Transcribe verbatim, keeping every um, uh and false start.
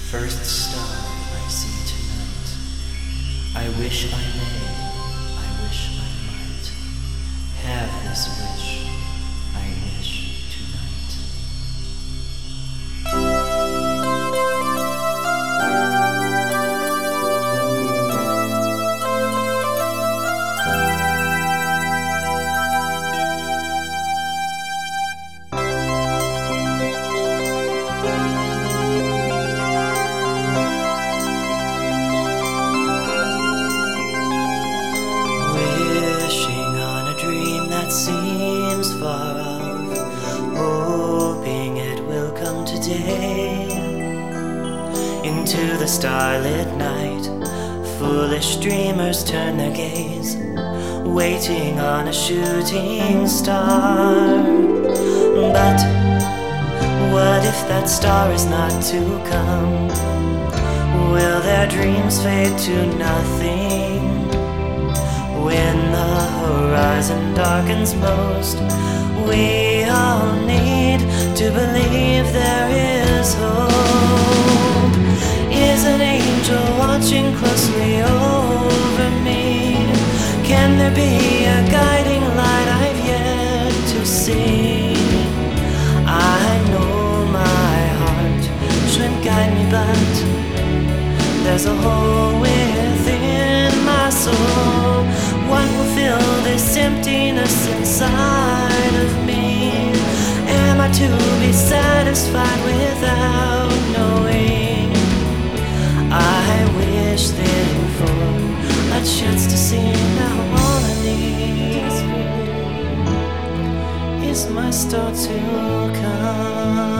First star I see tonight. I wish I may, I wish I might have this wish, I wish tonight. Seems far off, hoping it will come today. Into the starlit night, foolish dreamers turn their gaze, waiting on a shooting star. But what if that star is not to come? Will their dreams fade to nothing? When the horizon darkens most, we all need to believe there is hope. Is an angel watching closely over me? Can there be a guiding light I've yet to see? I know my heart should guide me, but there's a hole within my soul. What will fill this emptiness inside of me? Am I to be satisfied without knowing? I wish then for a chance to see. Now all I need is my star to come.